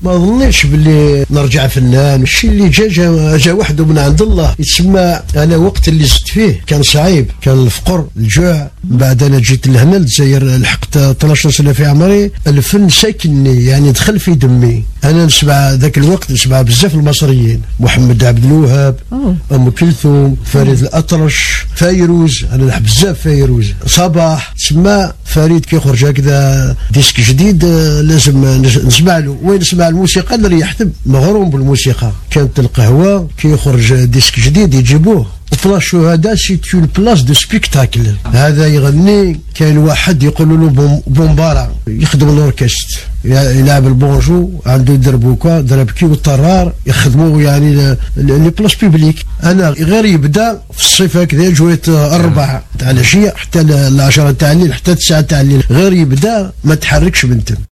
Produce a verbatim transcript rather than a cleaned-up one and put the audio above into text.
ما ظنيتش باللي نرجع فنان. الشيء اللي جا جا, جا وحده من عند الله يتسمى. انا وقت اللي زدت فيه كان صعيب، كان الفقر الجوع. بعد انا جيت لهنا للجزائر لحقت اثناش سنه في عمري. الفن ساكنني يعني دخل في دمي. انا نسمع ذاك الوقت نسمع بزاف المصريين، محمد عبد الوهاب، ام كلثوم، فريد الأطرش، فيروز. انا نحب بزاف فيروز. صباح تسمى فريد كي يخرج هكذا ديسك جديد لازم نسمع له. وين نسمع الموسيقى نريح مغروم بالموسيقى. كانت القهوه كي يخرج ديسك جديد يجيبوه. وفلا الشهداء سي اون بلاص دو سبيكتاكل. هذا يغني، كاين واحد يقولوا له بومبارا يخدم الاوركستر، يلعب البونجو، عنده دربوكا دربكي والطرار، يخدموا يعني لي بلاص بيبليك. انا غير يبدا في الصيف هكذا جويت أربعة تاع العشيه حتى العشرة تاع الليل حتى تسعة تاع الليل، غير يبدا ما تحركش بنتم.